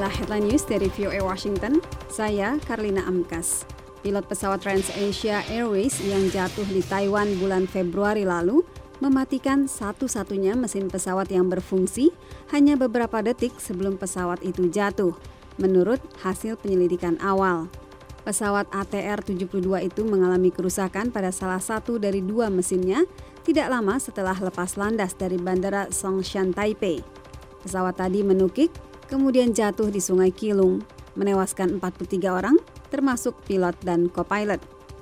Inilah headline news dari VOA Washington. Saya Karlina Amkas. Pilot pesawat TransAsia Airways yang jatuh di Taiwan bulan Februari lalu mematikan satu-satunya mesin pesawat yang berfungsi hanya beberapa detik sebelum pesawat itu jatuh, menurut hasil penyelidikan awal. Pesawat ATR-72 itu mengalami kerusakan pada salah satu dari dua mesinnya tidak lama setelah lepas landas dari Bandara Songshan Taipei. Pesawat tadi menukik, kemudian jatuh di Sungai Kilung, menewaskan 43 orang, termasuk pilot dan co-pilot.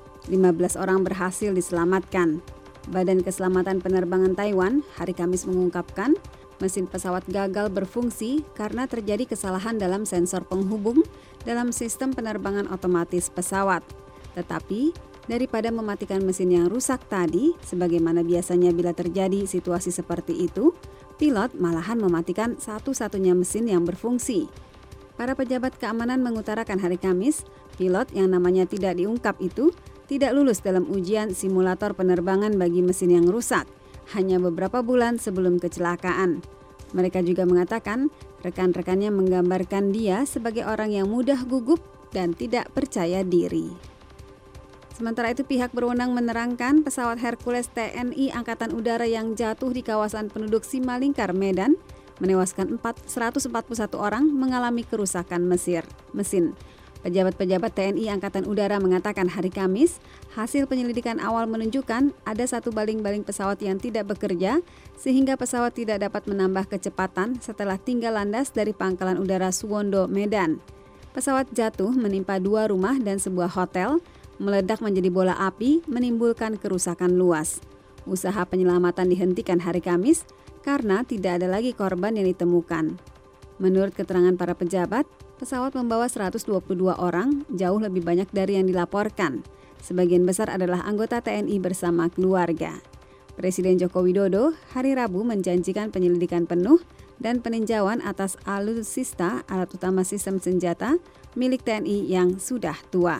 15 orang berhasil diselamatkan. Badan Keselamatan Penerbangan Taiwan hari Kamis mengungkapkan, mesin pesawat gagal berfungsi karena terjadi kesalahan dalam sensor penghubung dalam sistem penerbangan otomatis pesawat. Tetapi, daripada mematikan mesin yang rusak tadi, sebagaimana biasanya bila terjadi situasi seperti itu, pilot malahan mematikan satu-satunya mesin yang berfungsi. Para pejabat keamanan mengutarakan hari Kamis, pilot yang namanya tidak diungkap itu tidak lulus dalam ujian simulator penerbangan bagi mesin yang rusak, hanya beberapa bulan sebelum kecelakaan. Mereka juga mengatakan, rekan-rekannya menggambarkan dia sebagai orang yang mudah gugup dan tidak percaya diri. Sementara itu pihak berwenang menerangkan pesawat Hercules TNI Angkatan Udara yang jatuh di kawasan penduduk Simalingkar, Medan, menewaskan 141 orang mengalami kerusakan mesin. Pejabat-pejabat TNI Angkatan Udara mengatakan hari Kamis, hasil penyelidikan awal menunjukkan ada satu baling-baling pesawat yang tidak bekerja sehingga pesawat tidak dapat menambah kecepatan setelah tinggal landas dari Pangkalan Udara Suwondo, Medan. Pesawat jatuh menimpa dua rumah dan sebuah hotel, meledak menjadi bola api, menimbulkan kerusakan luas. Usaha penyelamatan dihentikan hari Kamis karena tidak ada lagi korban yang ditemukan. Menurut keterangan para pejabat, pesawat membawa 122 orang, jauh lebih banyak dari yang dilaporkan. Sebagian besar adalah anggota TNI bersama keluarga. Presiden Joko Widodo hari Rabu menjanjikan penyelidikan penuh dan peninjauan atas alutsista alat utama sistem senjata milik TNI yang sudah tua.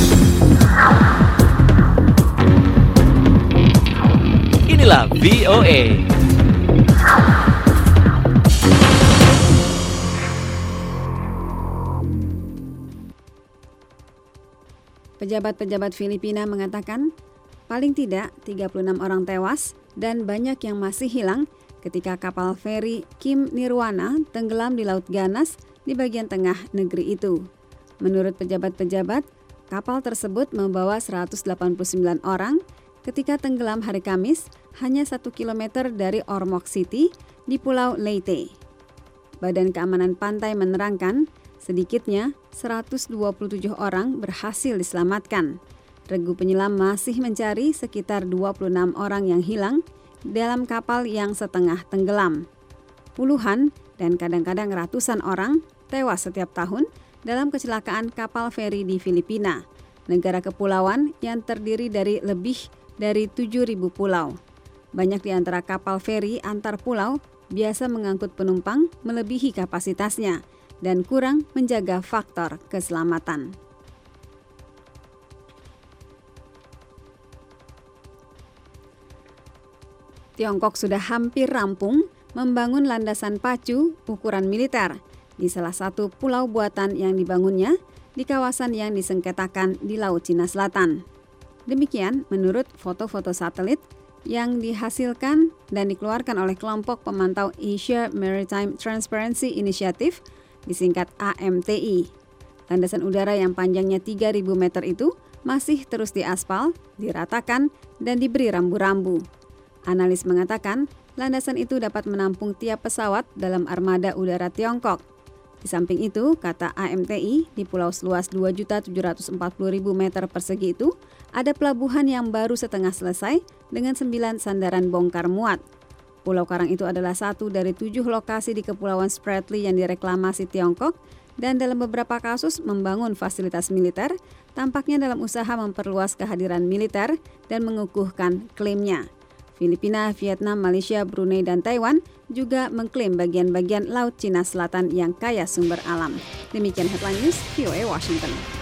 Inilah VOA. Pejabat-pejabat Filipina mengatakan paling tidak 36 orang tewas dan banyak yang masih hilang ketika kapal feri Kim Nirwana tenggelam di Laut Ganas di bagian tengah negeri itu. Menurut pejabat-pejabat, kapal tersebut membawa 189 orang ketika tenggelam hari Kamis hanya 1 kilometer dari Ormoc City di Pulau Leyte. Badan Keamanan Pantai menerangkan sedikitnya 127 orang berhasil diselamatkan. Regu penyelam masih mencari sekitar 26 orang yang hilang dalam kapal yang setengah tenggelam. Puluhan dan kadang-kadang ratusan orang tewas setiap tahun dalam kecelakaan kapal feri di Filipina, negara kepulauan yang terdiri dari lebih dari 7.000 pulau. Banyak di antara kapal feri antar pulau biasa mengangkut penumpang melebihi kapasitasnya dan kurang menjaga faktor keselamatan. Tiongkok sudah hampir rampung membangun landasan pacu ukuran militer di salah satu pulau buatan yang dibangunnya di kawasan yang disengketakan di Laut Cina Selatan. Demikian menurut foto-foto satelit yang dihasilkan dan dikeluarkan oleh kelompok pemantau Asia Maritime Transparency Initiative, disingkat AMTI. Landasan udara yang panjangnya 3.000 meter itu masih terus diaspal, diratakan, dan diberi rambu-rambu. Analis mengatakan, landasan itu dapat menampung tiap pesawat dalam armada udara Tiongkok. Di samping itu, kata AMTI, di pulau seluas 2.740.000 meter persegi itu, ada pelabuhan yang baru setengah selesai dengan 9 sandaran bongkar muat. Pulau Karang itu adalah satu dari 7 lokasi di Kepulauan Spratly yang direklamasi Tiongkok dan dalam beberapa kasus membangun fasilitas militer, tampaknya dalam usaha memperluas kehadiran militer dan mengukuhkan klaimnya. Filipina, Vietnam, Malaysia, Brunei, dan Taiwan juga mengklaim bagian-bagian Laut Cina Selatan yang kaya sumber alam. Demikian headline news VOA Washington.